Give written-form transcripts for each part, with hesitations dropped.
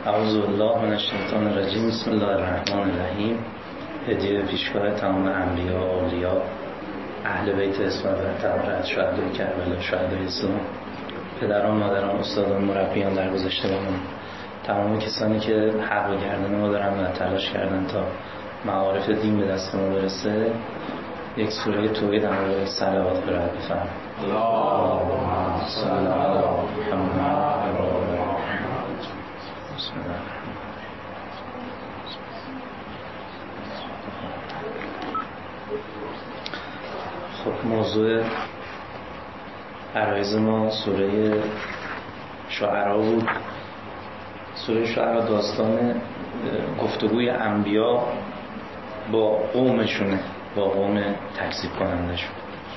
اعوذ بالله من الشیطان الرجیم. بسم الله الرحمن الرحیم. هدیه پیشگاه تمام انبیا و اولیا، اهل بیت اسمت و طهارت، شهدای کربلا، شهدای اسلام، پدران، مادران، استادان، مربیان در گذشتگان، تمام کسانی که حق و گردن ما دارن و تلاش کردن تا معارف دین به دست ما برسه، یک سوره توحید در مورد صلوات قرائت بفرمایید. اللهم صل علی محمد و آل محمد. بسم الله. خب، موضوع عرایض ما سوره شعرا بود. سوره شعرا داستان گفتگوی انبیا با قومشونه، با قوم تکذیب کنندشون.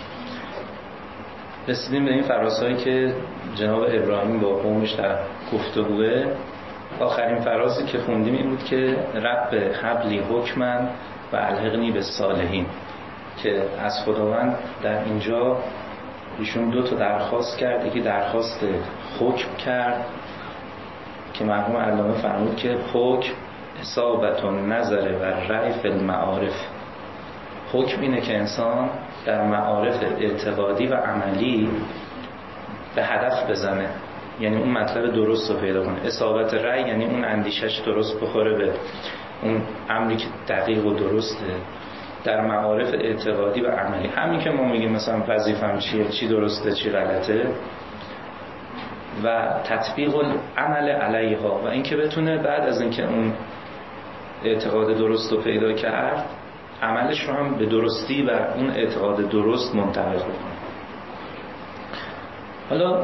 رسیدیم به این فرازهایی که جناب ابراهیم با قومش در گفتگوه. آخرین فرازی که خوندیم این بود که رب حبلی حکمن و الحقنی به صالحین، که از خداوند در اینجا ایشون دو تا درخواست کرد. یکی درخواست حکم کرد که مرحوم علامه فرمود که حکم اصابت النظر و رأی فی المعارف. حکم اینه که انسان در معارف اعتقادی و عملی به هدف بزنه، یعنی اون مطلب درست رو پیدا کنه. اصابت رأی یعنی اون اندیشش درست بخوره به اون امری که دقیق و درسته در معارف اعتقادی و عملی. همین که ما میگیم مثلا وظیفه‌م چیه، چی درسته، چی غلطه، و تطبیق العمل علیها، و اینکه بتونه بعد از اینکه اون اعتقاد درست رو پیدا کرد، عملش رو هم به درستی و اون اعتقاد درست منطبق بکنه. حالا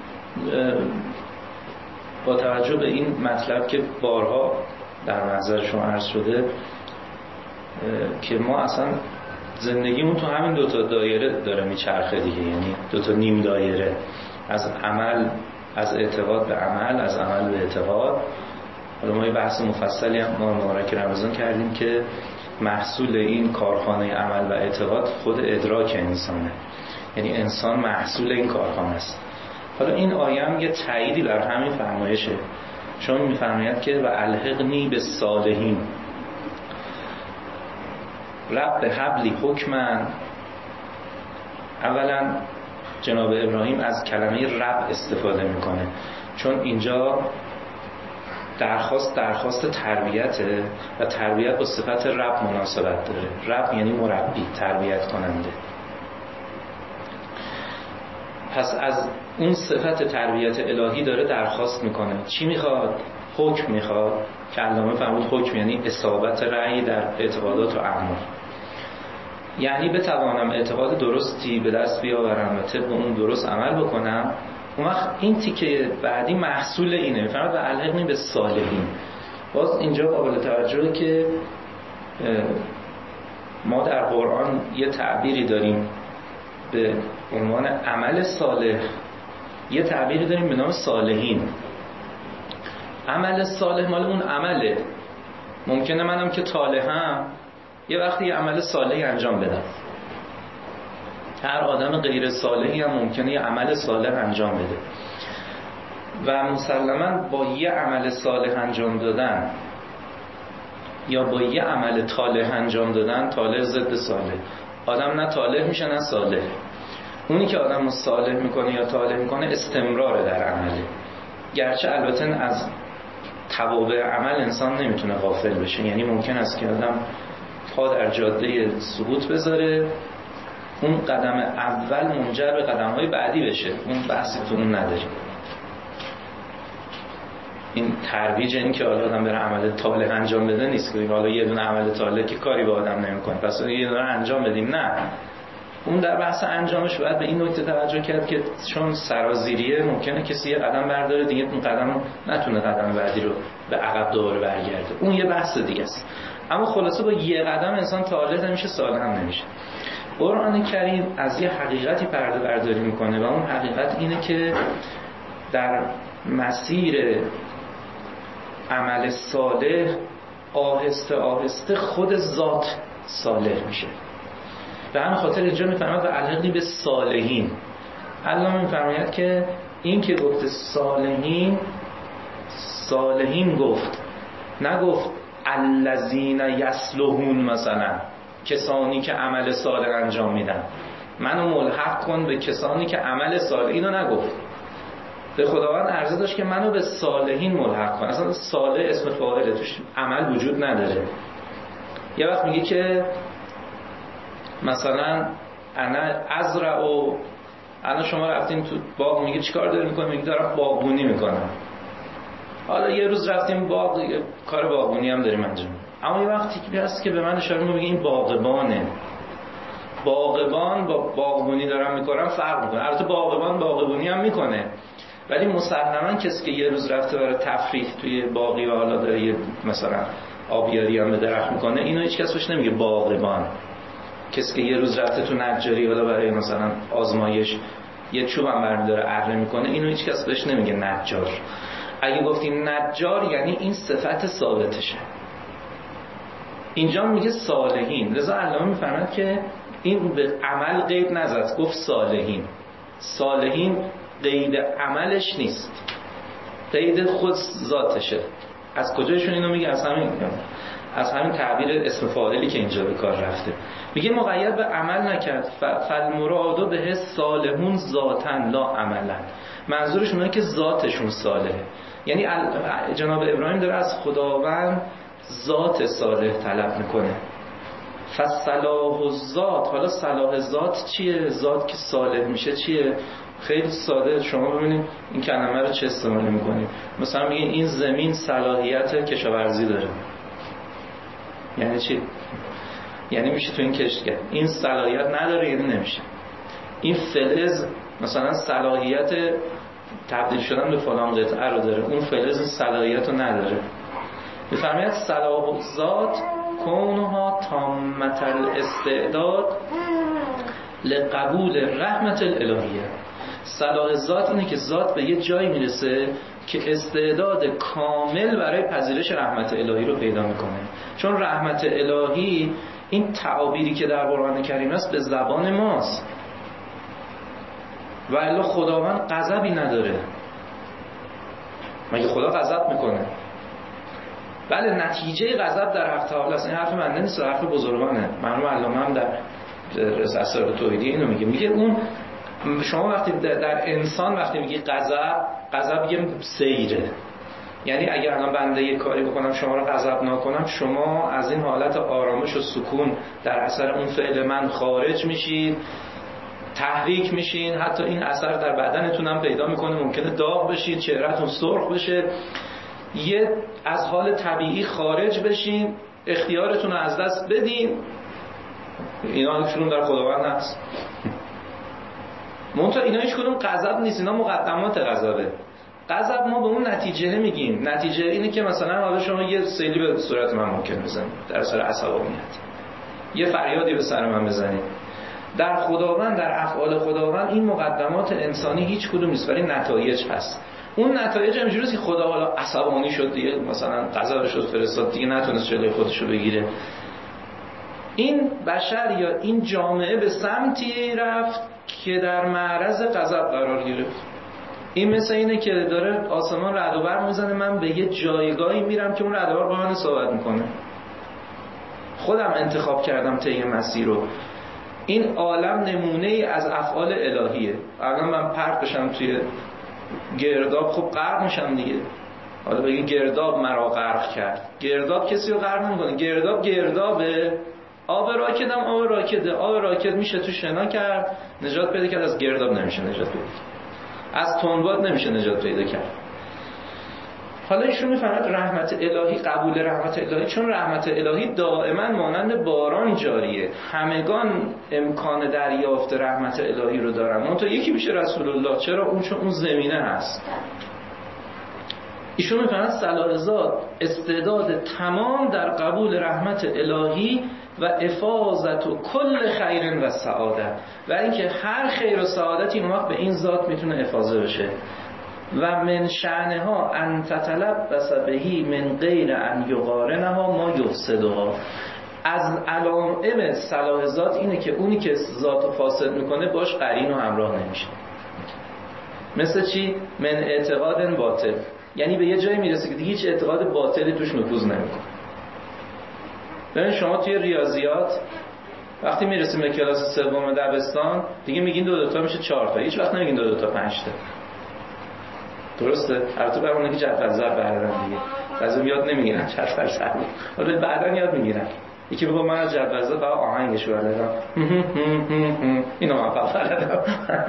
با توجه به این مطلب که بارها در محضر شما عرض شده که ما اصلا زندگیمون تو همین دوتا دایره داره میچرخه دیگه، یعنی دوتا نیم دایره، از عمل، از اعتقاد به عمل، از عمل به اعتقاد. حالا ما یه بحث مفصلی هم ما مبارک رمضان کردیم که محصول این کارخانه عمل و اعتقاد خود ادراک انسانه، یعنی انسان محصول این کارخانه است. حالا این آیه هم یه تأییدی بر همین فرمایشه، چون می‌فرماید که و الحقنی به صالحین. رب حبلی حکمن، اولا جناب ابراهیم از کلمه رب استفاده میکنه، چون اینجا درخواست تربیته و تربیت با صفت رب مناسبت داره. رب یعنی مربی، تربیت کننده. پس از اون صفت تربیت الهی داره درخواست میکنه. چی میخواد؟ حکم میخواد، که علامه فرمود حکم یعنی اصابت رأی در اعتقادات و اعمال، یعنی بتوانم اعتقاد درستی به دست بیاورم و طبق اون درست عمل بکنم. اون وقت این تیکه بعدی محصول اینه، میفرماد و الحقنی به صالحین. باز اینجا قابل توجهه که ما در قرآن یه تعبیری داریم به عنوان عمل صالح، یه تعبیری داریم به نام صالحین. عمل صالح مال اون عمله. ممکنه منم که طالحم یه وقتی یه عمل صالحی انجام بدم. هر آدم غیر صالحی هم ممکنه یه عمل صالح انجام بده، و مسلماً با یه عمل صالح انجام دادن یا با یه عمل طالح انجام دادن، طالح ضد صالح، آدم نه طالح میشه نه صالح. اونی که آدم رو صالح میکنه یا طالح میکنه استمرار در عمله، گرچه البته از توابع عمل انسان نمیتونه غافل بشه. یعنی ممکن است که آدم پا در جاده سقوط بذاره، اون قدم اول منجر به قدم‌های بعدی بشه، اون بحثی تو اون نداریم. این ترویج این که آدم بره عمل طالح انجام بده نیست که حالا یه دونه عمل طالح که کاری به آدم نمی‌کنه پس یه دونه انجام بدیم، نه. اون در بحث انجامش باید به این نکته توجه کرد که چون سرازیریه ممکنه کسی یه قدم برداره دیگه اون قدم نتونه قدم بعدی رو به عقب دوباره برگرده، اون یه بحث دیگه است. اما خلاصه با یه قدم انسان طالح نمیشه، صالح هم نمیشه. قرآن کریم از یه حقیقتی پرده برداری میکنه و اون حقیقت اینه که در مسیر عمل صالح آهسته آهسته خود ذات صالح میشه. به همین خاطر اینجا میفرماید و الحقنی به صالحین. الله میفرماید که این که گفته صالحین، صالحین گفت، نگفت الذین یصلحون، مثلا کسانی که عمل صالح انجام میدن، منو ملحق کن به کسانی که عمل صالح، اینو نگفت. به خداوند عرضه داشت که منو به صالحین ملحق کن. اصلا صالح اسم فاعله، توش عمل وجود نداره. یه وقت میگه که مثلا انا ازرع، و انا شما رفتین تو باغ، میگه چیکار داری میکنی؟ میگه دارم باغبونی میکنم. حالا یه روز رفتیم باغ، کار باغبونی هم داریم انجام میدیم. اما یه وقتی که هست که به من اشاره میگه این باغبانه. باغبان با باغبونی دارم میکنم فرق میکنه. البته باغبان باغبونی هم میکنه، ولی مسلماً کسی که یه روز رفته برای تفریح توی باغی و حالا داره یه مثلا آبیاری هم به درخت میکنه، اینو هیچ کس بهش نمیگه باغبان. کسی که یه روز رفته تو نجاری حالا برای مثلا آزمایش یه چوب هم برمی‌داره اره میکنه، اینو هیچ کس بهش نمیگه نجار. اگه گفتیم نجار یعنی این صفت ثابتشه. اینجا میگه صالحین. لذا علامه میفرماد که این به عمل قید نزد، گفت صالحین. صالحین قید عملش نیست، قید خود ذاتشه. از کجایشون اینو میگه؟ از همین تعبیر اسم فاعلی که اینجا به کار رفته. میگه مقید به عمل نکرد، فالمراد به صالحون ذاتن لا عملا. منظورشون اینه که ذاتشون صالحه. یعنی جناب ابراهیم داره از خداوند ذات صالح طلب میکنه. فصلاح الذات. حالا صلاح ذات چیه؟ ذات که صالح میشه چیه؟ خیلی ساده. شما ببینید این کلمه رو چه استعمال میکنید. مثلا میگه این زمین صلاحیت کشاورزی داره. یعنی چی؟ یعنی میشه تو این کشت کرد. این صلاحیت نداره، یعنی نمیشه. این فلز مثلا صلاحیت تبدیل شدن به فلان قطعه رو داره، اون فلز صلاحیت رو نداره. میفرماید صلاح الذات کونها تامة الاستعداد لقبول رحمت الالهیه. صلاح ذات اینه که ذات به یه جایی میرسه که استعداد کامل برای پذیرش رحمت الهی رو پیدا میکنه. چون رحمت الهی این تعابیری که در قرآن کریم است به زبان ماست، و الا خداوند غضبی نداره. مگه خدا غضب میکنه؟ بله، نتیجه غضب در حق تعالی است. این حرف من نیست، حرف بزرگانه. مرحوم علامه هم در اسرار توحیدی اینو میگه اون شما وقتی در انسان وقتی میگی غضب یه سیره. یعنی اگر الان بنده یه کاری بکنم شما رو غضب نکنم، شما از این حالت آرامش و سکون در اثر اون فعل من خارج میشید، تحریک میشین، حتی این اثر در بدنتون هم پیدا میکنه، ممکنه داغ بشید، چهرهتون سرخ بشه، یه از حال طبیعی خارج بشین، اختیارتون رو از دست بدین. اینا هیچ کدوم در خداوند هست. منتها اینا هیچ کدوم غضب نیست، اینا مقدمات غضبه. غضب ما به اون نتیجه نمیگیم. نتیجه اینه که مثلا حالا شما یه سیلی به صورت من ممکن بزنید در اثر عصبانیت، یه فریادی به سر من بزنید. در خداوند، در افعال خداوند این مقدمات انسانی هیچ کدوم نیست، ولی نتایج هست. اون نتایج همینجوریه که خدا حالا عصبانی شد دیگه، مثلا غضبش شد فرستاد دیگه، نتونست جلوی خودش رو بگیره. این بشر یا این جامعه به سمتی رفت که در معرض غضب قرار گرفت. این مثل اینه که داره آسمان رعد و برق میزنه، من به یه جایگاهی میرم که اون رعد و برق با من صحبت میکنه. خودم انتخاب کردم طی مسیر رو. این عالم نمونه ای از افعال الهیه. الان من پرت بشم توی گرداب، خب غرق میشم دیگه. حالا بگی گرداب مرا غرق کرد، گرداب کسی رو غرق نمیکنه. گرداب گردابه. آب راکدم آب راکده. آب راکد میشه تو شنا کرد نجات پیدا کرد، از گرداب نمیشه نجات پیدا کرد، از تنباد نمیشه نجات پیدا کرد. حالا ایشون میفرماید رحمت الهی، قبول رحمت الهی، چون رحمت الهی دائما مانند باران جاریه، همگان امکان دریافت رحمت الهی رو دارن. منتها یکی میشه رسول الله. چرا؟ اون چون اون زمینه هست. ایشون میفرماید صلاح ذات استعداد تمام در قبول رحمت الهی و افاضت و کل خیر و سعادت، و اینکه هر خیر و سعادتی اون وقت به این ذات میتونه افاضه بشه. و من شأنها ان تتلبس بهی من غیر ان یقارنها ما یفسدها. از علائم صلاح ذات اینه که اونی که ذات فاسد میکنه باش قرین و همراه نمیشه. مثل چی؟ من اعتقاد باطل. یعنی به یه جایی میرسه که دیگه هیچ اعتقاد باطلی توش نفوذ نمیکنه. ببین شما توی ریاضیات وقتی میرسیم به کلاس سوم دبستان دیگه میگین 2 تا میشه 4 تا، هیچ وقت نمیگین 2 تا 5 تا. درسته؟ البته برای اونایی که جدول ضرب بردارن دیگه بعضی یاد نمیگیرن جدول ضرب، ولی بعداً یاد میگیرن. یکی میگه من از جدول ضرب فقط آهنگش رو بلدم، اینو من فقط بلدم.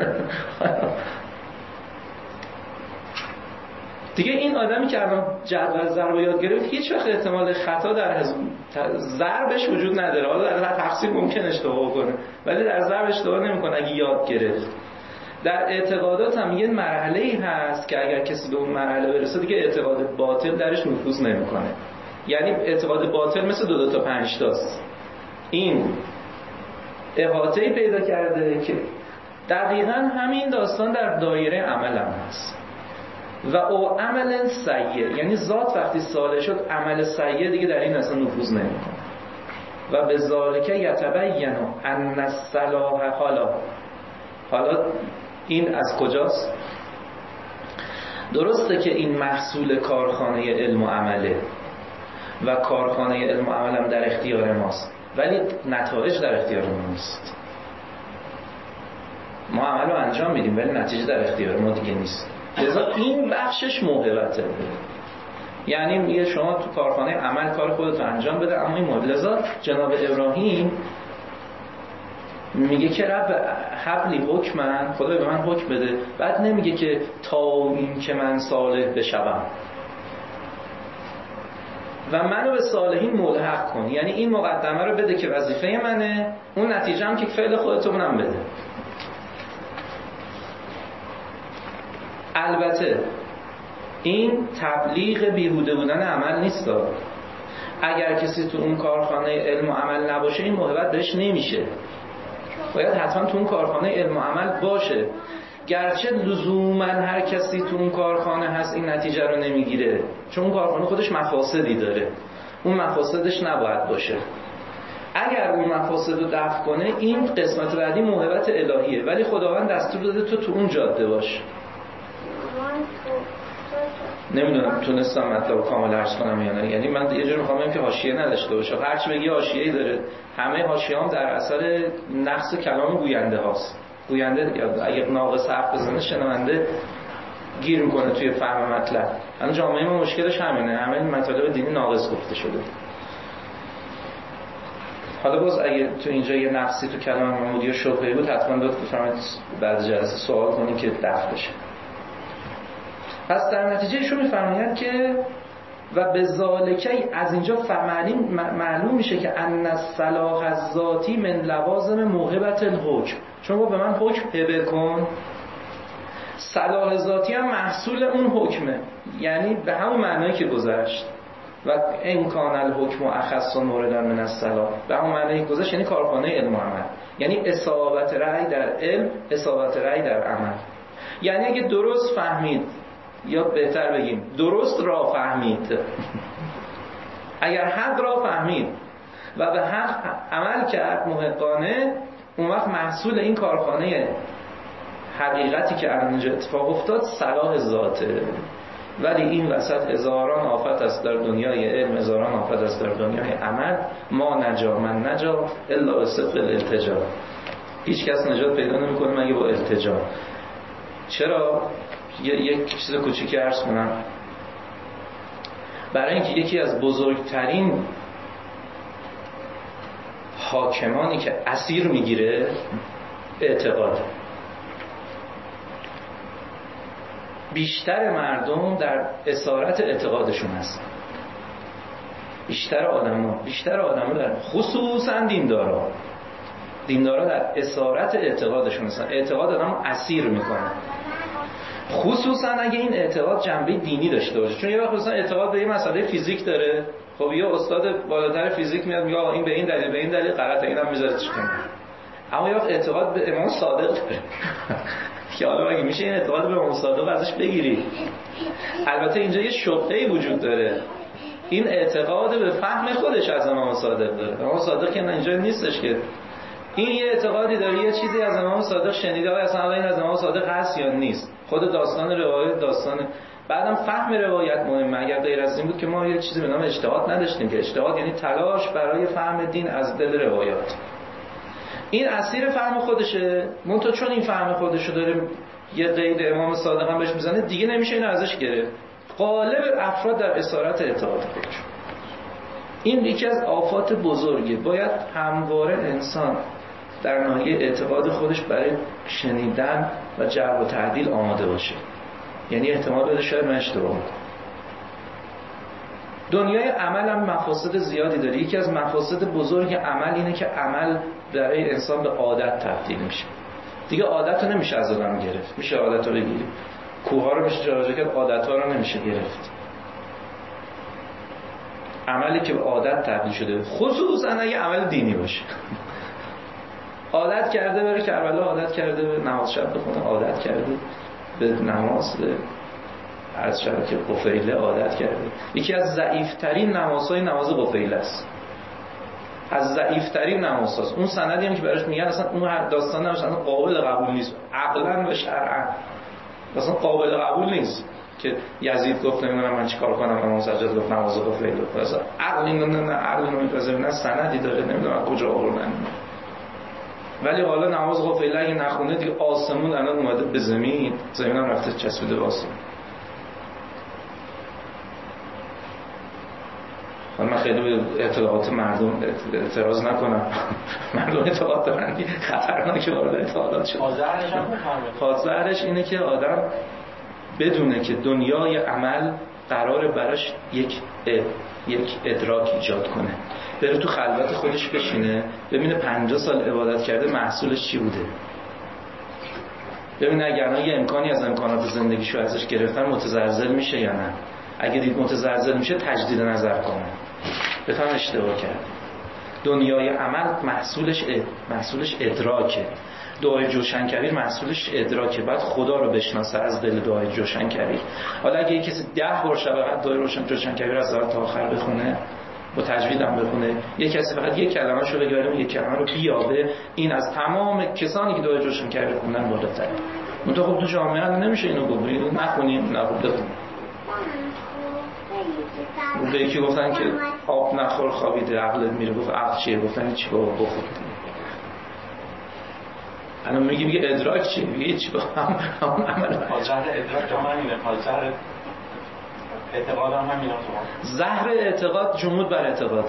دیگه این آدمی که الان جدول ضرب یاد گرفت هیچ وقت احتمال خطا در ضربش وجود نداره. حالا در تقسیم ممکن اشتباه کنه ولی در ضرب اشتباه نمیکنه اگه یاد گرفت. در اعتقادات هم یه مرحله‌ای هست که اگر کسی به اون مرحله برسه دیگه اعتقاد باطل درش نفوذ نمیکنه. یعنی اعتقاد باطل مثل 2 تا 5 تاست. این احاطه‌ای پیدا کرده که دقیقاً همین داستان در دایره عمل هم هست. و او عمل سیء، یعنی ذات وقتی صالح شد عمل سیء دیگه در این اصلا نفوذ نمیکنه. و به ذالک یتبین ان الصلاح حالا این از کجاست؟ درسته که این محصول کارخانه علم و عمله و کارخانه علم و عمل هم در اختیار ماست، ولی نتایج در اختیار ما نیست. ما عمل رو انجام میدیم ولی نتیجه در اختیار ما دیگه نیست. لذا این بخشش موهبته. یعنی میگه شما تو کارخانه عمل کار خودت رو انجام بده، اما این موهبت. لذا جناب ابراهیم میگه که رب حبلی حکمن، خدا به من حکم بده. بعد نمیگه که تا این که من صالح بشوم و منو به صالحین ملحق کن. یعنی این مقدمه رو بده که وظیفه منه، اون نتیجه هم که فعل خودتونم بده. البته این تبلیغ بیهوده بودن عمل نیست. اگر کسی تو اون کارخانه علم و عمل نباشه این موهبت بهش نمیشه. باید حتما تو اون کارخانه علم و عمل باشه. گرچه لزوما هر کسی تو اون کارخانه هست این نتیجه رو نمیگیره، چون اون کارخانه خودش مفاسدی داره، اون مفاسدش نباید باشه. اگر اون مفاسد رو دفع کنه این قسمت بعدی موهبت الهیه، ولی خداوند دستور داده تو اون جاده باش. نمیدونم تونستم مطلب کامل عرض کنم یا نه. یعنی من یه جور میخوام بگم که حاشیه نداشته باشه. هرچی بگی حاشیه‌ای داره. همه حاشیه‌ام در اثر نقص کلام گوینده هاست. گوینده اگه ناقص حرف بزنه شنونده گیر میکنه توی فهم مطلب. الان جامعه ما مشکلش همینه، همه مطالب دینی ناقص گفته شده. حالا باز اگه تو اینجا یه نقصی تو کلام محمودی یا شبهه‌ای بود حتما لطف بفرمایید بعد جلسه سوال کنید که دفع بشه. پس در نتیجه ایشون میفرماید که و به ذالکه از اینجا معلوم میشه که ان الصلاح الذاتی من لوازم موهبت الحکم. چون گفت به من حکم هبه کن، صلاح ذاتی هم محصول اون حکمه، یعنی به همون معنایی که گذشت و امکان الحکم و اخص موردا من الصلاح، به همون معنایی که گذشت، یعنی کارخانه علم و عمل، یعنی اصابت رأی در علم، اصابت رأی در عمل. یعنی اگه درست فهمید، یا بهتر بگیم درست را فهمید، اگر حق را فهمید و به حق عمل کرد محقانه، اون وقت محصول این کارخانه حقیقتی که الان اینجا اتفاق افتاد صلاح ذاته. ولی این وسط هزاران آفت است در دنیای علم، هزاران آفت است در دنیای عمل. ما نجا من نجا الا به صدق الالتجا. هیچ کس نجات پیدا نمیکنه مگه با التجا. چرا؟ یک چیز کوچیکی عرض کنم. برای اینکه یکی از بزرگترین حاکمانی که اسیر میگیره اعتقاد. بیشتر مردم در اسارت اعتقادشون هستن. بیشتر آدم‌ها در خصوصا دیندارا در اسارت اعتقادشون هستن. اعتقاد آدمو اسیر میکنه، خصوصا اگه این اعتقاد جنبه دینی داشته باشه. چون یه وقت مثلا اعتقاد به یه مسئله فیزیک داره، خب یه استاد بالاتر فیزیک میاد میگه این به این دلیل غلطه، اینم میذاره چی کنه. اما یه وقت اعتقاد به امام صادق داره که حالا اگه میشه این اعتقاد به امام صادق ازش بگیری. البته اینجا یه شبهه‌ای وجود داره، این اعتقاد به فهم خودش از امام صادق داره. امام صادق که اینجا نیستش که این یه اعتقادی داره، یه چیزی از امام صادق شنیده و اصلا این از امام صادق هست یا نیست. خود داستان روایت، داستان بعدم فهم روایت مهمه. اگر غیر از این بود که ما یه چیزی به نام اجتهاد نداشتیم، که اجتهاد یعنی تلاش برای فهم دین از دل روایات. این اسیر فهم خودشه، منتها چون این فهم خودشو داره یه قید امام صادق هم بهش میزنه، دیگه نمیشه اینو ازش گرفت. غالب افراد در اسارت اعتقاد خودشون. این یکی از آفات بزرگه. باید همواره انسان در ناحیه اعتقاد خودش برای شنیدن و جرح و تعدیل آماده باشه. یعنی احتمال بده شاید من اشتباه کنم. دنیای عمل هم مفاسد زیادی داره. یکی از مفاسد بزرگ عمل اینه که عمل برای انسان به عادت تبدیل میشه. دیگه عادت رو نمیشه از آدم گرفت. میشه عادت رو بگیری، کوه ها رو میشه جابجا کرد، عادت ها رو نمیشه گرفت. عملی که به عادت تبدیل شده، خصوصا اگه عمل دینی باشه. عادت کرده بره کربلا، عادت کرده به نماز شب بخونه، عادت کرده به نماز از شب که قفیله عادت کرده. یکی از ضعیفترین نمازهای نماز قفیله است. از ضعیفترین نمازهاست. اون سندی هم که براش میگن اصلا اون داستان اصلا قابل قبول نیست، عقلا و شرعا اصلا قابل قبول نیست. که یزید گفت نمیدونم من چیکار کنم، امام سجاد گفت نماز قفیله. اصلا عقل نه عقل نمیپذیره، نه سندی داره، نمیدونم کجا آوردن. ولی حالا نماز قفیله اگه نخونه دیگه آسمون الان اومده به زمین هم رفته چسبیده به آسمون. من خیلی به اطلاعات مردم اعتراض نکنم. مردم اعتقاد دارن که خطرناکه وارد اعتقادات شد. خاطرش اینه که آدم بدونه که دنیای عمل قراره براش یک ادراک ایجاد کنه. بره تو خلوت خودش بشینه، ببینه 50 سال عبادت کرده محصولش چی بوده. ببینه اگر یه امکانی از امکانات زندگیشو ازش گرفتن متزلزل میشه یا نه. اگه دید متزلزل میشه تجدید نظر کنه. بفهم اشتباه کرد. دنیای عمل محصولش ادراکه. دعای جوشن کبیر محصولش ادراکه. بعد خدا رو بشناسه از دل دعای جوشن کبیر. حالا اگه کسی 10 بار شب بعد دعای جوشن کبیر از اول تا آخر بخونه، با تجوید هم بخونه، یک کسی فقط یک کلمه شو بگه اون یک کلمه رو بیابه، این از تمام کسانی که دعای جوشن کبیر خوندن بالاتره. منتها خب تو جامعه نمیشه اینو بگید، نخونیم، نه خوب بخونیم. به یکی گفتن که آب نخور خوابیده عقلت میره. گفت عقل چیه؟ گفتن چی بابا بخور. الان میگه ادراک چیه؟ میگه چی بابا همون عمل. زهر ادراک هم همینه، زهر اعتقاد هم همینه. زهر اعتقاد جمود بر اعتقاد.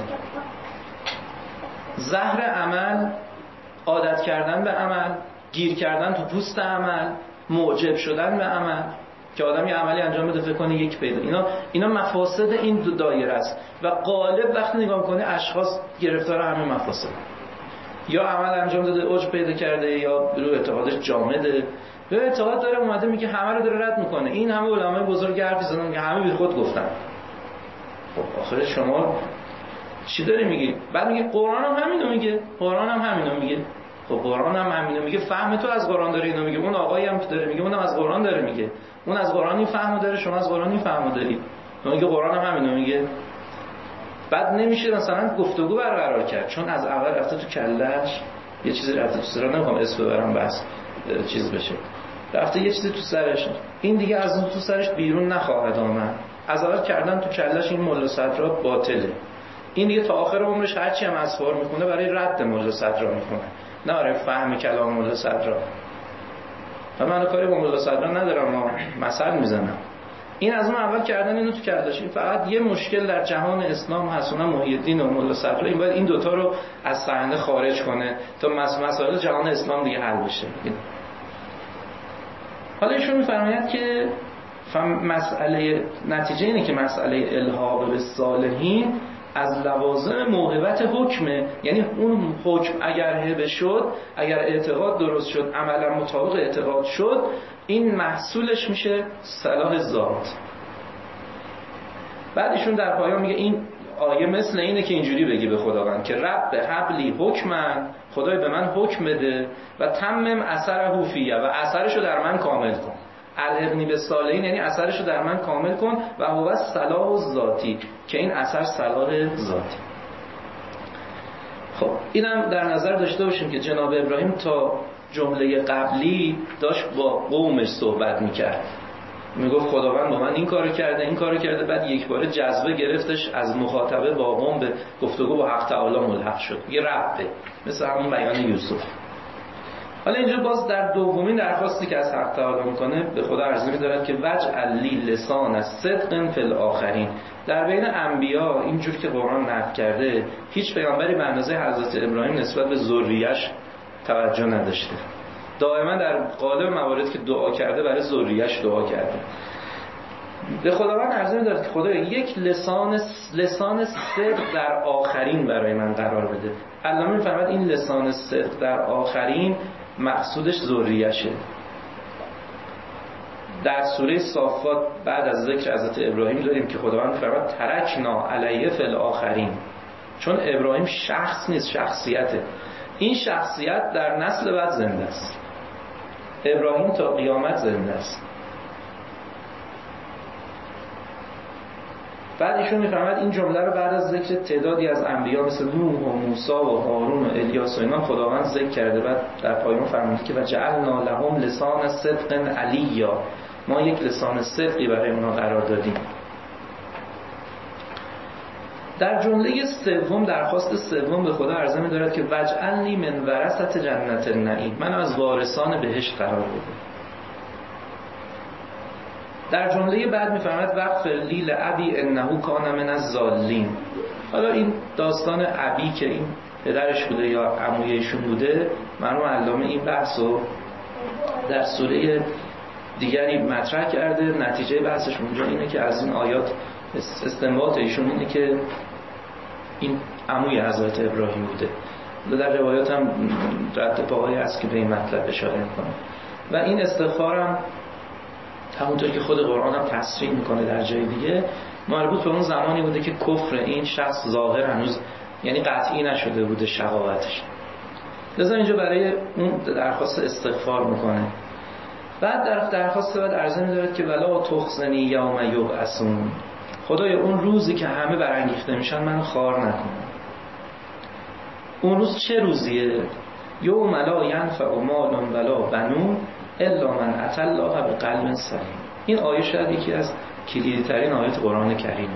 زهر عمل عادت کردن به عمل، گیر کردن تو پوست عمل، معجب شدن به عمل، که آدم یه عملی انجام بده فکر کنه یک پیدا. اینا مفاسد این دو دایره است و غالب وقتی نگاه کنه اشخاص گرفتار همین مفاسد. یا عمل انجام داده اوج پیدا کرده، یا رو اعتقادش جامده، به اعتقاد داره اومده میگه همه رو داره رد میکنه. این همه علمای بزرگ حرفی زدن که همه بی خود گفتن. خب آخر شما چی داری میگی؟ بعد میگه قرآن هم همینو میگه، قرآن هم همینو میگه. خب قرآن هم همینو میگه، فهم تو از قرآن داره اینو میگه، اون آقایی هم که داره میگه اونم از قرآن داره میگه، اون از قرآن این فهمو داره، شما از قرآن این فهمو داری. میگه قرآن هم همینو میگه. بعد نمیشه مثلا گفتگو برقرار کرد، چون از اول رفته تو کلهش یه چیزی رفته تو سرش. نمیخوام اسم ببرم بس چیز بشه، رفته یه چیزی تو سرش، این دیگه از اون تو سرش بیرون نخواهد آمد. از اول کردن تو کلهش این ملا صدرا باطله. این دیگه تا آخر عمرش هرچی هم اذکار میکنه برای رد ملا صدرا میکنه، نه برای فهم کلام ملا صدرا. و من کاری با ملا صدرا ندارم، ما مثل میزنم. این از اون اول کردن اینو تو کردش. این فقط یه مشکل در جهان اسلام هست، اونم محی الدین و ملا صدرا. این باید این دوتا رو از صحنه خارج کنه تا مسائل جهان اسلام دیگه حل بشه. حالا ایشون میفرماید که مسئله نتیجه اینه که مسئله الحاق به صالحین از لوازم موهبت حکمه. یعنی اون حکم اگر هبه شد، اگر اعتقاد درست شد، عملا مطابق اعتقاد شد، این محصولش میشه صلاح ذات. بعدشون در پایان میگه این آیه مثل اینه که اینجوری بگی به خداوند که رب حبلی حکمن، خدای به من حکم بده و تمم اثره فیه، و اثرشو در من کامل کن. الحقنی به صالحین یعنی اثرشو در من کامل کن و هو صلاح ذاتی، که این اثر صلاح ذاتی. خب اینم در نظر داشته باشیم که جناب ابراهیم تا جمله قبلی داشت با قومش صحبت میکرد. میگفت خداوند با من این کارو کرده، بعد یک بار جذبه گرفتش از مخاطبه با قوم به گفتگو با حق تعالی ملحق شد. یه ربطه، مثل همون بیان یوسف. حالا اینجا باز در دومین درخواستی که از حق تعالی میکنه به خدا عرض می‌دارد که وجعل لی لسان صدق فی الاخرین. در بین انبیا اینجور که قرآن نقل کرده هیچ پیامبری به اندازه حضرت ابراهیم نسبت به ذریه‌اش توجه نداشته. دائما در قالب موارد که دعا کرده برای ذریه‌اش دعا کرده. به خداوند عرض می‌دارد که خدا یک لسان صدق در آخرین برای من قرار بده. علامه می‌فرماید این لسان صدق در آخرین مقصودش ذریه‌شه. در سوره صافات بعد از ذکر حضرت ابراهیم داریم که خداوند فرمود ترکنا علیه فی الاخرین. چون ابراهیم شخص نیست، شخصیته. این شخصیت در نسل بعد زنده است. ابراهیم تا قیامت زنده است. بعد ایشون میفرماید این جمله رو بعد از ذکر تعدادی از انبیا مثل نوح و موسی و هارون و الیاس و اینا خداوند ذکر کرده. بعد در پایان فرمود که وجعلنا لهم لسان صدق علیا، ما یک لسان صدقی برای اونها قرار دادیم. در جمله سوم، درخواست سوم به خدا عرضه می‌دارد که وجعلنی من ورثة جنت النعیم، من از وارثان بهشت قرار بده. در جمله بعد می‌فرماید واغفر لی لأبی انه کان من الضالین. حالا این داستان ابی که این پدرش بوده یا عمویشون بوده، مرحوم علامه این بحثو در سوره دیگری مطرح کرده. نتیجه بحثش اونجا اینه که از این آیات استنباط ایشون اینه که این عموی حضرت ابراهیم بوده. در روایات هم رد پاهایی هست که به این مطلب اشاره میکنه. و این استغفار هم همونطور که خود قرآن هم تصریح میکنه در جای دیگه مربوط به اون زمانی بوده که کفر این شخص ظاهر هنوز یعنی قطعی نشده بوده شقاوتش. لذا اینجا برای اون درخواست استغفار میکنه. بعد در درخواست بعد عرضه می‌دارد که ولا تخزنی یوم یبعثون، خدایا اون روزی که همه برانگیخته میشن منو خوار نکن. اون روز چه روزیه؟ یوم لا ینفع مال ولا بنون الا من اتى الله بقلب سلیم. این آیه شاید یکی از کلیدترین آیات قرآن کریمه.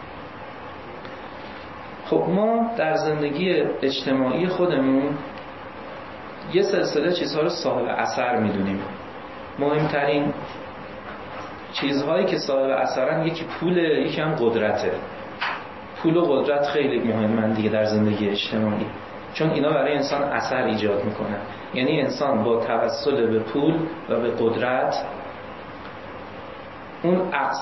خب ما در زندگی اجتماعی خودمون یه سلسله چیزها رو صاحب اثر میدونیم. مهمترین چیزهایی که صاحب اثرن یکی پوله، یکی هم قدرته. پول و قدرت خیلی مهمن دیگه در زندگی اجتماعی، چون اینا برای انسان اثر ایجاد میکنن. یعنی انسان با توسل به پول و به قدرت اون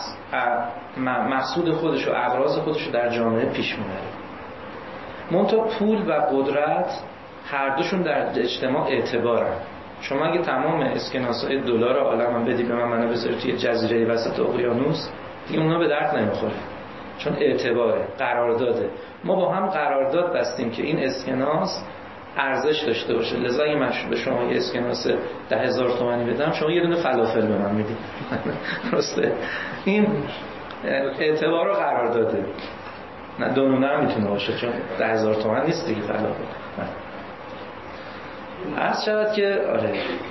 مقصود خودش و اغراض خودش رو در جامعه پیش میبره. منتها پول و قدرت هر دوشون در اجتماع اعتبارن. شما اگه تمام اسکناسای دلار عالم هم بدی به منو بذاری توی جزیره وسط اقیانوس، دیگه اونا به درد نمیخوره، چون اعتباره، قرارداده. ما با هم قرارداد بستیم که این اسکناس ارزش داشته باشه. لذا اگه من به شما یه اسکناس 10,000 تومانی بدم، شما یه دونه فلافل به من میدید. درسته؟ این اعتبار و قرارداده. نه دونه هم میتونه باشه، چون 10,000 تومان نیست دیگه فلافل. عرض شود که آره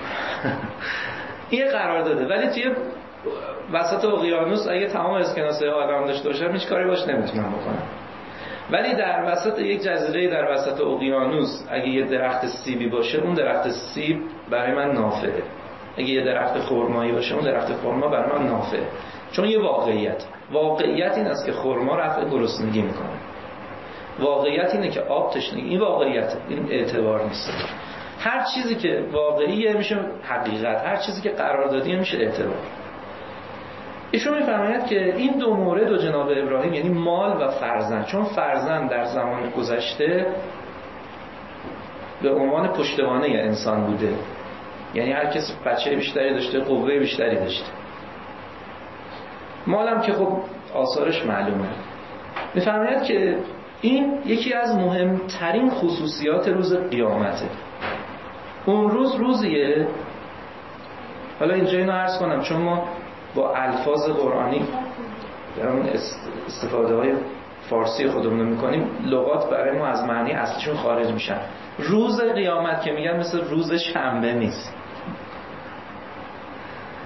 این قرار داده، ولی توی وسط اقیانوس اگه تمام اسکناس‌های عالم داشته باشم هیچ کاری باش نمیتونم بکنم. ولی در وسط یک جزیره در وسط اقیانوس اگه یه درخت سیبی باشه، اون درخت سیب برای من نافعه. اگه یه درخت خرمایی باشه، اون درخت خرما برای من نافعه. چون یه واقعیت این است که خرما رفع گرسنگی میکنه. واقعیت اینه که آب تشنگی. این واقعیت، این اعتبار نیست. هر چیزی که واقعیه میشه حقیقت، هر چیزی که قراردادیه میشه اعتبار. ایشون میفرماید که این دو مورد و جناب ابراهیم یعنی مال و فرزند، چون فرزند در زمان گذشته به عنوان پشتوانه انسان بوده، یعنی هر کس بچه بیشتری داشته، قوه بیشتری داشته. مالم که خب آثارش معلومه. میفرماید که این یکی از مهمترین خصوصیات روز قیامته. اون روز روزیه، حالا اینجا اینو عرض کنم چون ما با الفاظ قرآنی در اون استفاده های فارسی خودمون میکنیم، لغات برای ما از معنی اصلیشون خارج میشن. روز قیامت که میگن مثل روز شنبه نیست،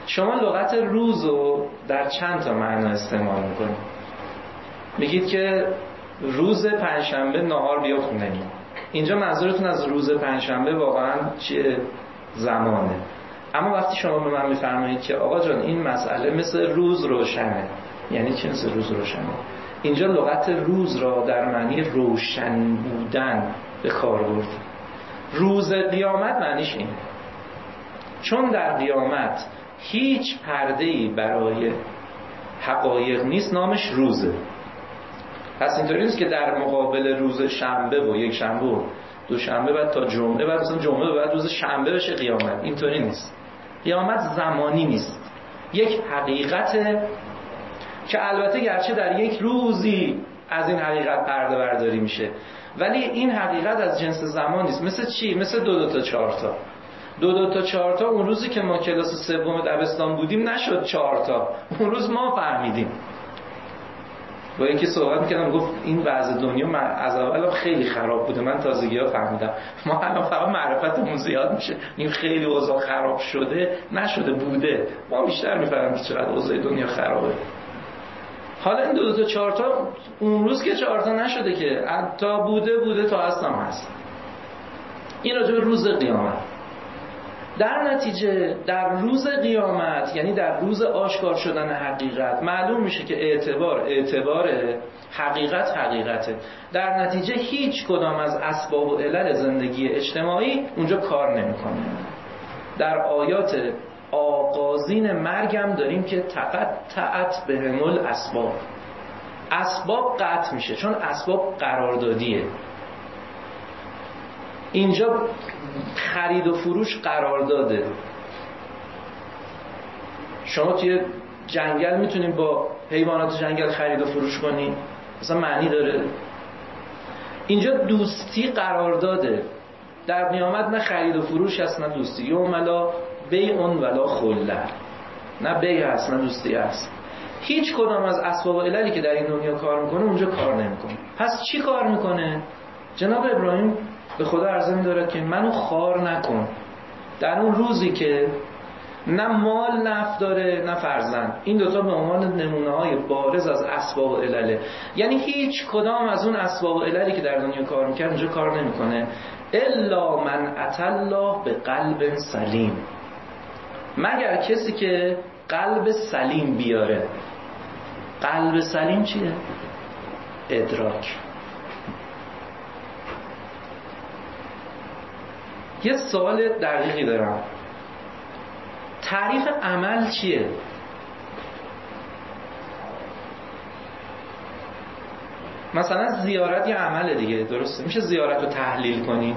شما لغت روز رو در چند تا معنا استعمال میکنید. میگید که روز پنجشنبه نهار بیا خونه. اینجا منظورتون از روز پنجشنبه واقعا چیه؟ زمانه. اما وقتی شما به من میفرمایید که آقا جان این مسئله مثل روز روشنه، یعنی چی مثل روز روشنه؟ اینجا لغت روز را در معنی روشن بودن به کار برد. روز قیامت معنیش اینه، چون در قیامت هیچ پرده‌ای برای حقایق نیست، نامش روزه. پس اینطوری نیست که در مقابل روز شنبه و یک شنبه و دو شنبه بعد تا جمعه بعد مثلا جمعه بعد روز شنبه بشه قیامت. اینطوری نیست. قیامت زمانی نیست، یک حقیقته که البته گرچه در یک روزی از این حقیقت پرده برداری میشه، ولی این حقیقت از جنس زمان نیست. مثل چی؟ مثل 2 تا 4 تا. 2 تا 4 تا اون روزی که ما کلاس سوم دبستان بودیم نشد 4 تا. اون روز ما فهمیدیم. با یکی صحبت می‌کردم گفت این وضع دنیا از اول خیلی خراب بوده، من تازگی‌ها فهمیدم. ما الان فقط معرفتمون زیاد میشه، این خیلی اوضاع خراب شده نشده بوده، ما بیشتر می‌فهمیم که چقدر اوضاع دنیا خرابه. حالا این 2 تا 4 تا اون روز که 4 تا نشده که، تا بوده تا اصلا هست. این راجع به روز قیامت. در نتیجه در روز قیامت، یعنی در روز آشکار شدن حقیقت، معلوم میشه که اعتبار حقیقته. در نتیجه هیچ کدام از اسباب و علل زندگی اجتماعی اونجا کار نمیکنه. در آیات آغازین مرگم داریم که تقطعت بهم الاسباب. اسباب قطع میشه چون اسباب قراردادیه. اینجا خرید و فروش قرار داده. شما توی جنگل میتونید با حیوانات جنگل خرید و فروش کنی؟ مثلا معنی داره؟ اینجا دوستی قرار داده. در قیامت نه خرید و فروش هست نه دوستی. یوم لا بیع ولا خله. نه بیع هست نه دوستی هست. هیچ کدام از اسباب و عللی که در این دنیا کار میکنه اونجا کار نمیکنه. پس چی کار میکنه؟ جناب ابراهیم به خدا عرضه می‌دارد که منو خار نکن در اون روزی که نه مال نفع داره نه فرزند. این دوتا به عنوان نمونه‌های بارز از اسباب و علله. یعنی هیچ کدام از اون اسباب و عللی که در دنیا کار می‌کنه اونجا کار نمی‌کنه الا من اتى الله به قلب سلیم، مگر کسی که قلب سلیم بیاره. قلب سلیم چیه؟ ادراک. یه سوال دقیقی دارم. تعریف عمل چیه؟ مثلا زیارت یه عمله دیگه، درسته؟ میشه زیارت رو تحلیل کنی؟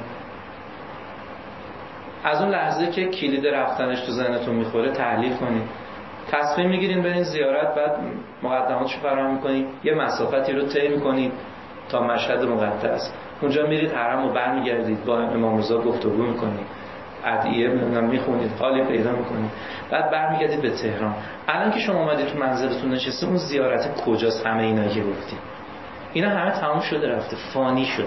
از اون لحظه که کلید رفتنش تو ذهنتون میخوره تحلیل کنی، تصمیم میگیرین برین زیارت، بعد مقدماتشو فراهم میکنی، یه مسافتی رو طی میکنید تا مشهد مقدس، اونجا میرید حرم و برمیگردید، با امام رضا گفتگو میکنید، ادعیه میخونید، حالی پیدا میکنید، بعد برمیگردید به تهران. الان که شما اومدید تو منزلتون نشسته، اون زیارت کجاست؟ همه اینایی که گفتید اینا همه تمام شده رفته، فانی شده.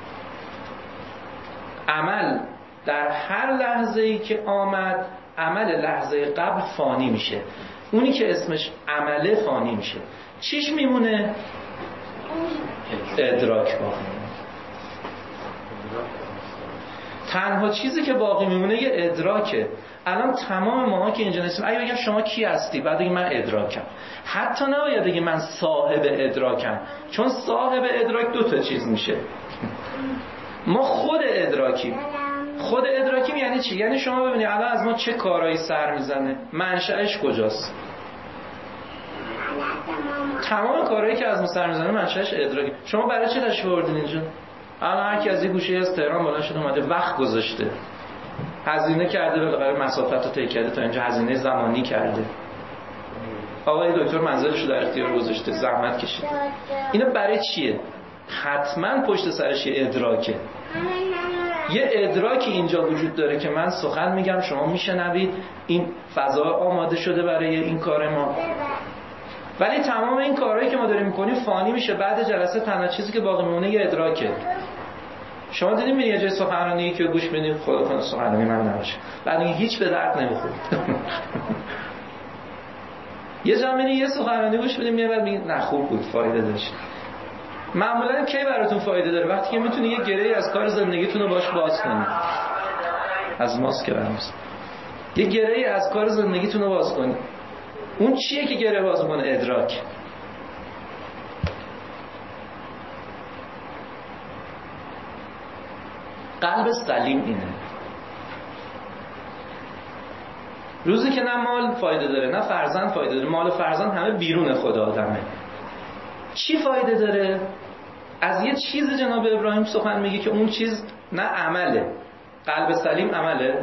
عمل در هر لحظه‌ای که آمد، عمل لحظه قبل فانی میشه. اونی که اسمش عمله فانی میشه. چیش میمونه؟ ادراک باقی میمونه. تنها چیزی که باقی میمونه یه ادراکه. الان تمام ماها که اینجا نشستیم، اگه بگم شما کی هستی، بعد بگی من ادراکم، حتی نباید بگی من صاحب ادراکم، چون صاحب ادراک دو تا چیز میشه. ما خود ادراکیم. خود ادراکیم یعنی چی؟ یعنی شما ببینید الان از ما چه کارهایی سر میزنه، منشأش کجاست؟ تمام کارهایی که از ما سر میزنه منشأش ادراکی. شما برای چه تشریف آوردین اینجا؟ الان هر کی از این گوشه از تهران بالا شده اومده، وقت گذاشته، هزینه کرده، بالاخره مسافت رو طی کرده تا اینجا، هزینه زمانی کرده. آقای دکتر منزلش رو در اختیار گذاشته، زحمت کشیده. اینا برای چیه؟ حتما پشت سرش یه ادراکه. یه ادراکی اینجا وجود داره که من سخن میگم، شما میشنوید، این فضا آماده شده برای این کار ما. ولی تمام این کارهایی که ما داریم میکنیم فانی میشه. بعد جلسه تنها چیزی که باقی میمونه یه ادراکه. شما دیدین میری یه جای سخنرانی که گوش میدین، خدا کنه سخنرانی من نباشه، بعد این هیچ به درد نمیخوره. یه جامعه یه سخنرانی گوش بدیم یه بعد میگه نه خوب بود فایده داشت. معمولا کی براتون فایده داره؟ وقتی که میتونی یه گره‌ای از کار زندگیتون رو باش باز کنید. از ماست که براموز یه گره‌ای از کار زندگیتون رو باز کنید. اون چیه که گره باز کنه؟ ادراک. قلب سلیم اینه. روزی که نه مال فایده داره نه فرزند فایده داره، مال و فرزند همه بیرون خود آدمه، چی فایده داره؟ از یه چیز جناب ابراهیم سخن میگه که اون چیز نه عمله. قلب سلیم عمله؟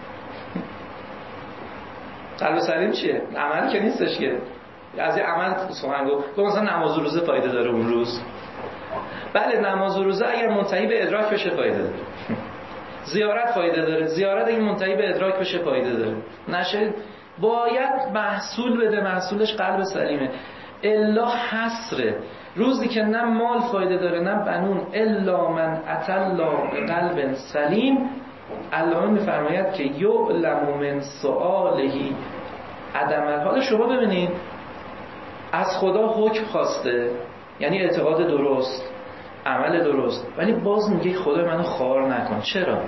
قلب سلیم چیه؟ عمل که نیستش که. از یه عمل سخن گفت مثلا نماز و روزه فایده داره اون روز. بله نماز و روزه اگر منتهی به ادراک بشه فایده داره. زیارت فایده داره، زیارت اگه منتهی به ادراک بشه فایده داره. نشه باید محصول بده، محصولش قلب سلیمه. الا حسره. روزی که نه مال فایده داره نه بنون، الا من اتى الله بقلب سلیم. علامه میفرماید که یعلم من سؤاله عدم. حالا شما ببینید از خدا حکم خواسته، یعنی اعتقاد درست، عمل درست، ولی باز میگه خدا منو خوار نکن. چرا؟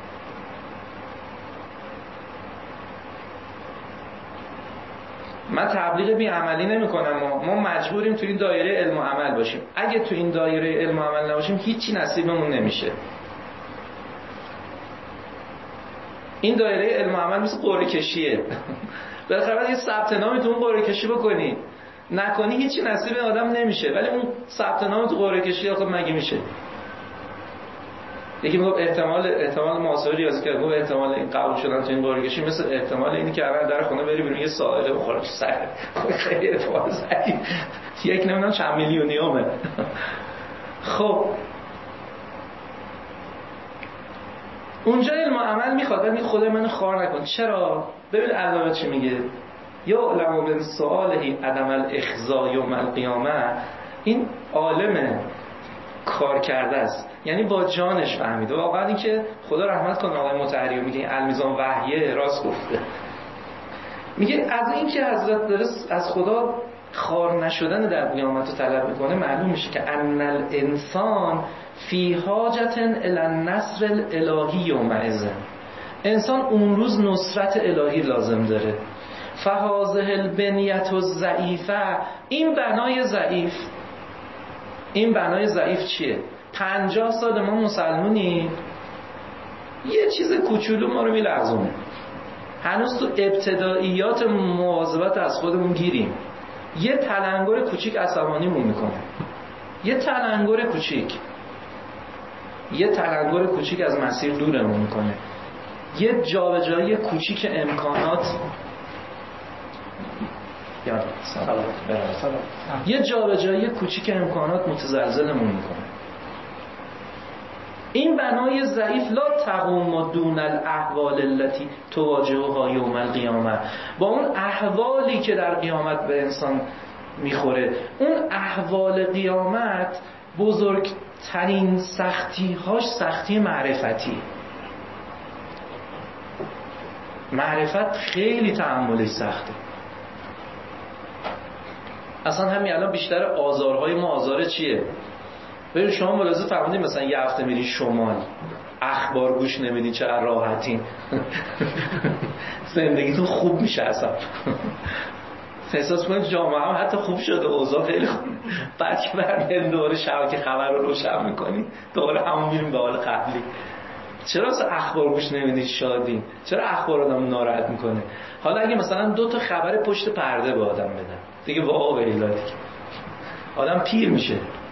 من تبلیغ بی عملی نمی کنم. ما مجبوریم تو این دایره علم و عمل باشیم. اگه تو این دایره علم و عمل نباشیم هیچی نصیبمون نمیشه. این دایره علم و عمل مثل قرعه کشیه. بالاخره یه ثبت نامی تو اون قرعه کشی بکنی، نکنی هیچی نصیب آدم نمیشه. ولی اون ثبت نام تو قرعه کشی آخه مگه میشه؟ یکی میگه احتمال محاسبه ریاضی کرد، میگه احتمال این قبول شدن تو این قرعه کشی مثل احتمال اینی که اول در خونه بری بیرون یه سائله بخوره تو سر. خیلی احتمال زدی یک نمیدونم چند میلیونیومه. خب اونجا علم و عمل میخواد، ولی خدا منو خوار نکن. چرا؟ ببین علامه چی میگه؟ یا علم من سؤاله عدم الاخزا یوم القیامه. این عالم کار کرده است، یعنی با جانش فهمیده. واقعا این که خدا رحمت کنه آقای مطهری میگه این المیزان وحیه راست گفته. میگه از این که حضرت داره از خدا خار نشدن در قیامت رو طلب میکنه، معلوم میشه که ان الانسان فی حاجت الی النصر الالهی یومئذ. انسان اون روز نصرت الهی لازم داره. فهذه البنیة الضعیفه. این بنای ضعیف چیه؟ 50 سال ما مسلمونی یه چیز کوچولو ما رو میلغزونه. هنوز تو ابتداییات مواظبت از خودمون گیریم. یه تلنگر کوچیک عصبانیمون میکنه. یه تلنگر کوچیک از مسیر دورمون میکنه. یه جابجایی کوچیک امکانات یه جابجایی کوچیک امکانات متزلزلمون میکنه. این بنای ضعیف لا تقوم دون الاحوال التي تواجهها یوم القیامه. با اون احوالی که در قیامت به انسان میخوره، اون احوال قیامت بزرگترین سختی‌هاش سختی معرفتی. معرفت خیلی تحملش سخته. اصلا همین الان بیشتر آزارهای ما آزار چیه؟ ببین شما ملاحظه فرمودین مثلا یه هفته میری شمال، اخبار گوش نمیدین، چه راحتین. زندگیتون خوب میشه اصلا. احساس کنید جامعه هم حتی خوب شده، اوضاع خیلی خوبه. بعد که برمیگردیم دوباره شبکه خبر رو روشن میکنیم، دوباره همون میریم به حال قبلی. چرا اصلا اخبار گوش نمیدین شادین؟ چرا اخبار آدم ناراحت میکنه؟ حالا اگه مثلا 2 تا خبر پشت پرده به آدم بدن دیگه واقعا دیگه آدم پیر میشه.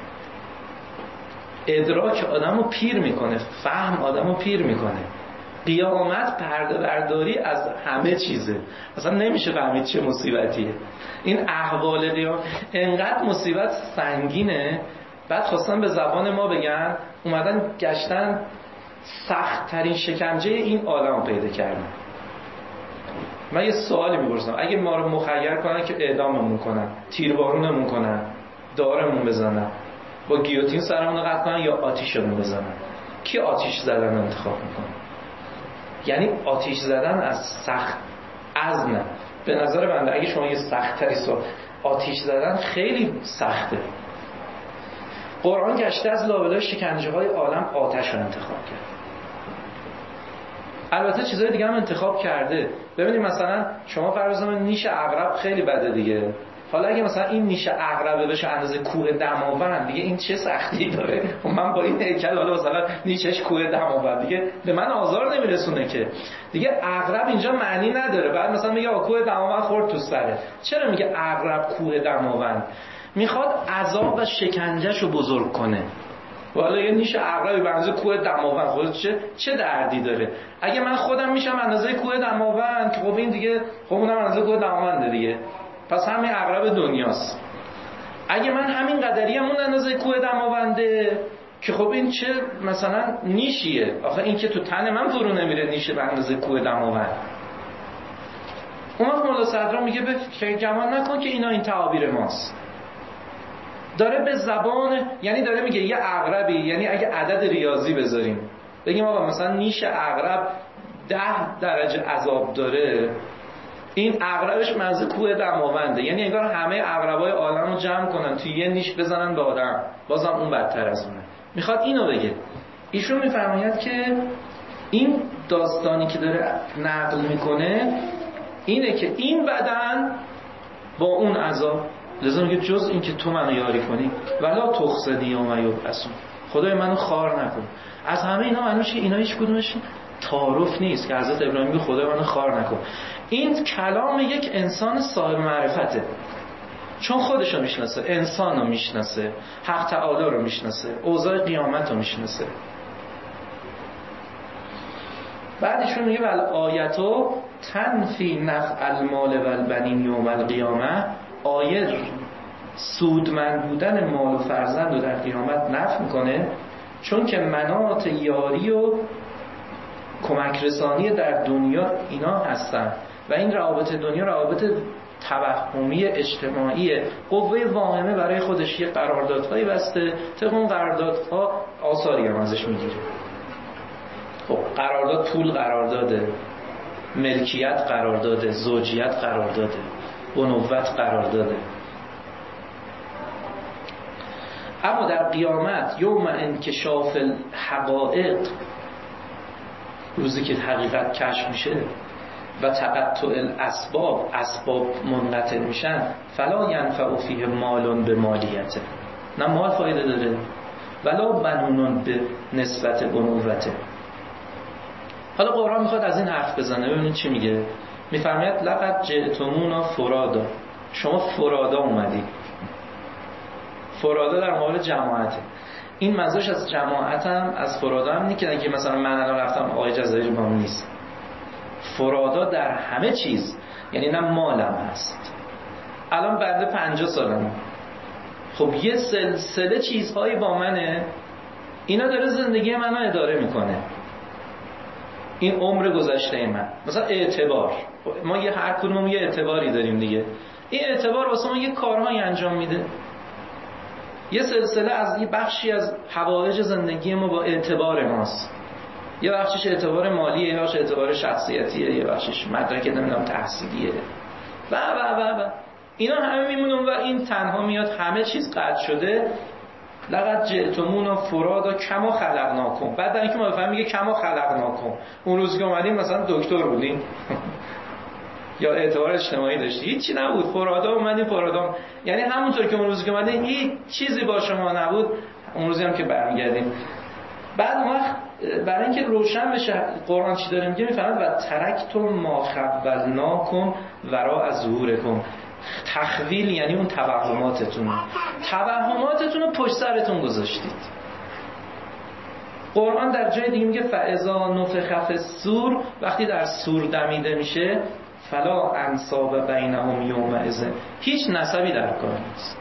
ادراک آدمو پیر میکنه، فهم آدمو پیر میکنه. قیامت پرده برداری از همه چیزه، اصلا نمیشه فهمید چه مصیبتیه. این احوال قیامت انقدر مصیبت سنگینه، بعد خواستن به زبان ما بگن اومدن گشتن سخت ترین شکنجه این عالم پیدا کردن. من یه سوالی میپرسم، اگه ما رو مخیر کنن که اعداممون کنن، تیربارونمون کنن، دارمون بزنن، با گیوتین سرمون رو قطع کنن یا آتیشمون بزنن، کی آتیش زدن انتخاب میکنه؟ یعنی آتیش زدن از سخت از نه به نظر بنده اگه شما یه سخت‌تری آتیش زدن خیلی سخته. قرآن گشته از لابلای شکنجه‌های عالم آتش رو انتخاب کرد. البته چیزهای دیگه هم انتخاب کرده. ببینید مثلا شما فرض کنید نیش عقرب خیلی بده دیگه. حالا اگه مثلا این نیش عقربه بشه اندازه کوه دماوند دیگه، این چه سختی داره؟ من با این هیکل حالا مثلا نیشش کوه دماوند دیگه به من آزار نمیرسونه که. دیگه عقرب اینجا معنی نداره. بعد مثلا میگه کوه دماوند خورد تو سره. چرا میگه عقرب کوه دماوند؟ میخواد عذاب و شکنجهش رو بزرگ کنه. والا یه نیش عقربی به اندازه کوه دماوند خود چه دردی داره؟ اگه من خودم میشم اندازه کوه دماوند، خب این دیگه خب اونم اندازه کوه دماونده دیگه، پس همین عقرب دنیاست. اگه من همین قدری هم اون اندازه کوه دماونده که خب این چه مثلا نیشیه؟ آخه این که تو تن من فرو نمیره نیشه به اندازه کوه دماوند. اون وقت مولا صدرا میگه که گمان نکن که اینا این تعابیر ماست. داره به زبان، یعنی داره میگه یه عقربی، یعنی اگه عدد ریاضی بذاریم بگیم آقا مثلا نیش عقرب 10 درجه عذاب داره، این عقربش منزه کوه دماونده، یعنی انگار همه عقربای عالم رو جمع کنن توی یه نیش بزنن به آدم، بازم اون بدتر از اونه. میخواد اینو بگه. ایشون میفرماید که این داستانی که داره نقل میکنه اینه که این بدن با اون عذاب، لذا میگه جز این که تو منو یاری کنی ولا تخزنی یوم یبعثون، خدای منو خار نکن. از همه اینا معلومه که اینا هیچ کدومش تعارف نیست که حضرت ابراهیم میگه خدای منو خار نکن. این کلام یک انسان صاحب معرفته، چون خودشو میشناسه، انسان رو میشناسه، حق تعالی رو میشناسه، اوضاع قیامت رو میشناسه. بعدشون میگه ول آیتو تنفی نفع المال و البنین یوم القیامه، آیه سودمند بودن مال و فرزند رو در قیامت نفی میکنه، چون که مناط یاری و کمک رسانی در دنیا اینا هستن و این روابط دنیا روابط توهمی اجتماعی، قوه واهمه برای خودش یه قراردادهایی بسته، طبق اون قراردادها آثاری هم ازش میگیره. خب قرارداد پول قرارداده، ملکیت قرارداده، زوجیت قرارداده، بنوت قرارداده. اما در قیامت یوم انکشاف الحقائق، روزی که حقیقت کشف میشه و تقطع الاسباب، اسباب منقطع میشن، فلا ینفع فیه مال به مالیته، نه مال فایده داره ولا بنون به نسبت بنوته. حالا قرآن میخواد از این حرف بزنه. ببینید چی میگه. میفرماید لقد جئتمونا فرادا، شما فرادا اومدید. فرادا در مقابل جماعته. این منظورش از جماعت هم از فرادا هم نیست که مثلا من الان رفتم آقای جزایر با من نیست. فرادا در همه چیز، یعنی نه مالم هست. الان بعد 50 سالم، خب یه سلسله چیزهایی با منه، اینا داره زندگی منو اداره میکنه. این عمر گذشته من، مثلا اعتبار، ما یه هر کدوم یه اعتباری داریم دیگه. این اعتبار واسه ما یه کارهایی انجام میده، یه سلسله از یه بخشی از حوائج زندگی ما با اعتبار ماست. یه بخشش اعتبار مالیه، یه بخشش اعتبار شخصیتیه، یه بخشش مدرک نمیدونم تحصیلیه و اینا همه میمونن و این تنها میاد همه چیز قطع شده. لقد جئتمونا فرادا کما خلقناکم. بعد اینکه ما بفهمیم میگه کما خلقناکم، اون روز که اومدیم مثلا دکتر بودیم یا اعتبار اجتماعی داشتی، هیچی نبود، فرادا اومدیم فرادا، یعنی همونطور که اون روز که اومدیم هیچ چیزی با شما نبود، اون روزی هم که برمیگردیم. بعد وقت برای اینکه روشن بشه قرآن چی داره میگه، میفهمید و ترکتم ما خولناکم وراء ظهورکم. تخویل یعنی اون توهماتتون رو پشت سرتون گذاشتید. قرآن در جای دیگه میگه فاذا نفخ فی الصور، وقتی در صور دمیده میشه، فلا انساب بینهم یومئذ، هیچ نسبی در کار نیست.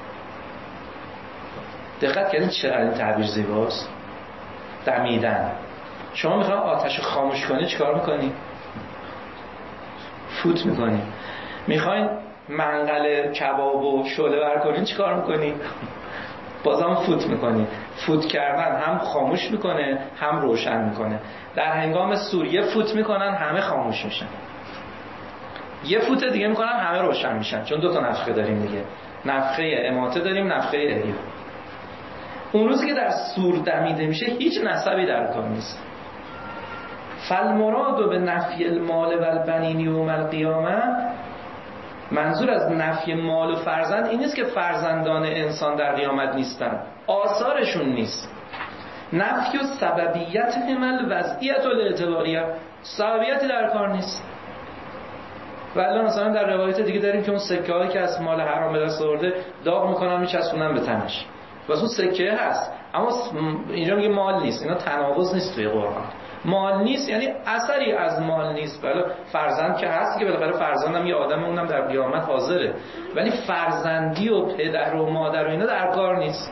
دقت کردین چقدر این تعبیر زیباست. دمیدن. شما میخواین آتش خاموش کنی چیکار میکنی؟ فوت میکنی. میخواین منقل کباب و شعله ور کنین چیکار میکنی؟ بازم فوت میکنی. فوت کردن هم خاموش میکنه هم روشن میکنه. در هنگام سوریه فوت میکنن همه خاموش میشن. یه فوت دیگه میکنم همه روشن میشن، چون 2 تا نفخه داریم دیگه، نفخه اماته داریم، نفخه احیا. اون روزی که در صور دمیده میشه هیچ نسبی در کار نیست. فالمراد به نفی المال و البنین یوم القیامه، منظور از نفی مال و فرزند این نیست که فرزندان انسان در قیامت نیستن، آثارشون نیست. نفی و سببیت همل وضعیت و الاعتباریه، سببیتی در کار نیست. ولی مثلا در روایت دیگه داریم که اون سکه هایی که از مال حرام به دست آورده داغ میکنن میچسبونن به تنش، واسه اون سکه هست، اما اینجا میگه مال نیست. اینا تناقض نیست توی قرآن. مال نیست یعنی اثری از مال نیست. ولی فرزند که هست که بالاخره فرزندم یه آدم، اونم در قیامت حاضره، ولی فرزندی و پدر و مادر و اینا در کار نیست.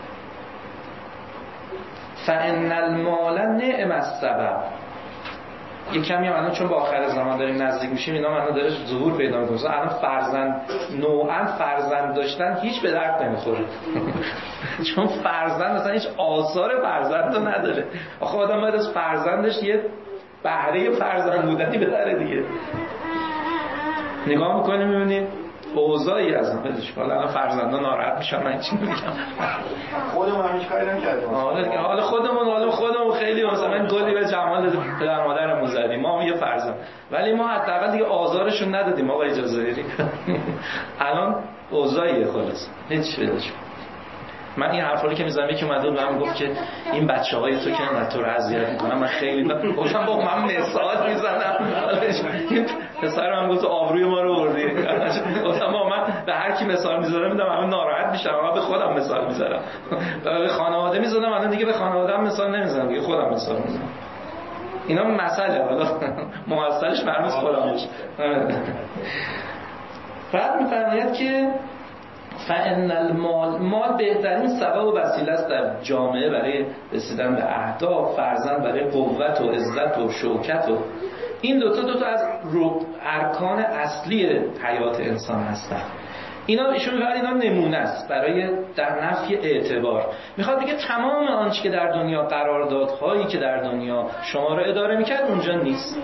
فان المال نعم السبب. یه کمی هم الان چون با آخر زمان داریم نزدیک میشیم اینا الان داره ظهور پیدا میکنه. الان فرزند نوعا فرزند داشتن هیچ به درد نمیخوره چون فرزند مثلا هیچ آثار فرزند رو نداره. آخه آدم باید از فرزندش یه بهره فرزند بودنی بداره دیگه. نگاه میکنیم میبینیم اوضاعی از هم بدش. حالا فرزندان ناراحت میشن، من چی میگم، خودمون هم هیچ کاری نمی‌کردیم. حالا خودمون خیلی مثلا گلی به جمال پدر مادرمون زدیم، ما هم یه فرزند، ولی ما حداقل دیگه آزارشون ندادیم. آقا اجازه بدید الان اوضاعیه خلاص هیچ بدش. من این حرفا که میزنم یکی اومد بهم گفت که این بچه‌های تو که من تو رو اذیت میکنم، من خیلی گفتم با من مثال میزنم. این پسر من گفت آبروی ما رو بردی. گفتم با من به هر کی مثال میزنم میدم همه ناراحت میشن، من به خودم مثال میزنم. به خانواده میزنم، الان دیگه به خانواده‌ام مثال نمیزنم دیگه، خودم مثال میزنم. اینا مسئله، حالا موصلش مرموز خودم باشه. بعد میفرماید که فان المال بهترین سبب و وسیله است در جامعه برای رسیدن به اهداف. فرزند برای قوت و عزت و شوکت و این دو تا از ارکان اصلی حیات انسان هستند. ایشون میگه اینا نمونه است برای در نفی اعتبار. میخواد بگه تمام آنچه که در دنیا قراردادهایی که در دنیا شما رو اداره میکرد اونجا نیست.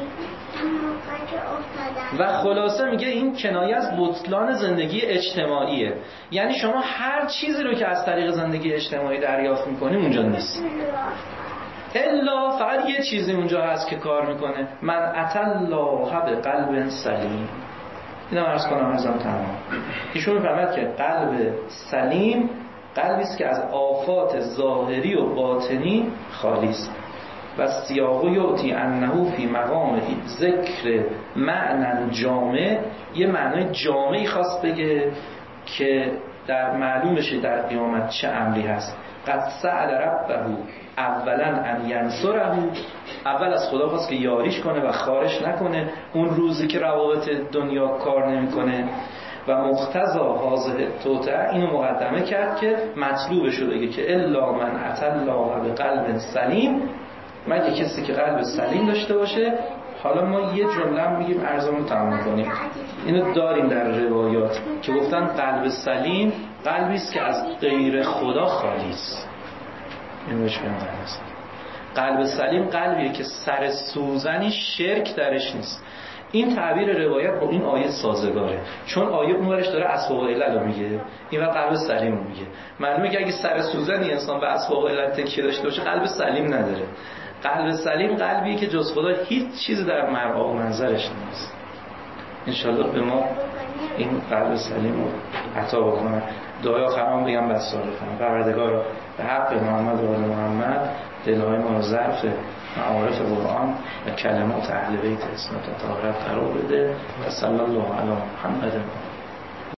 و خلاصه میگه این کنایه از بطلان زندگی اجتماعیه. یعنی شما هر چیزی رو که از طریق زندگی اجتماعی دریافت میکنیم اونجا نیست، الا فقط یه چیزی اونجا هست که کار میکنه. من اتى الله بقلب سلیم. اینا عرض کنم ازم تمام. ایشون میفهمد که قلب سلیم قلبی است که از آفات ظاهری و باطنی خالی است. و سیاقو یعطی انه فی مقام ذکر معنی جامع، یه معنی جامعی خواست بگه که در معلوم بشه در قیامت چه امری هست. قد سأل ربه اولا ان ینصره، اول از خدا خواست که یاریش کنه و خارش نکنه اون روزی که روابط دنیا کار نمیکنه. و مقتضا حاضر توتع اینو مقدمه کرد که مطلوبشو بگه که الا من اتى الله بقلب سلیم، مگه کسی که قلب سلیم داشته باشه. حالا ما یه جمله هم میگیم ارزمون تمام کنیم. اینو داریم در روایات که گفتن قلب سلیم قلبی است که از غیر خدا خالی است. اینو بهش میگن قلب سلیم قلبیه که سر سوزنی شرک درش نیست. این تعبیر روایت با این آیه سازگاره، چون آیه اونورش داره اسباب علل رو میگه، این وقت قلب سلیم رو میگه. معلومه که اگه سر سوزنی انسان به اسباب علل تکیه داشته باشه قلب سلیم نداره. قلب سلیم قلبیه که جز خدا هیچ چیز در مرعا و منظرش نیست. انشالله به ما این قلب سلیم رو عطا بکنه. دعای آخرام بگم بس سال کنم. پروردگارا به حق محمد و آل محمد دلهای ما رو ظرف معارف قرآن و کلمات اهل بیت اسمت و طهارت قرار بده. و صلی الله علی محمد.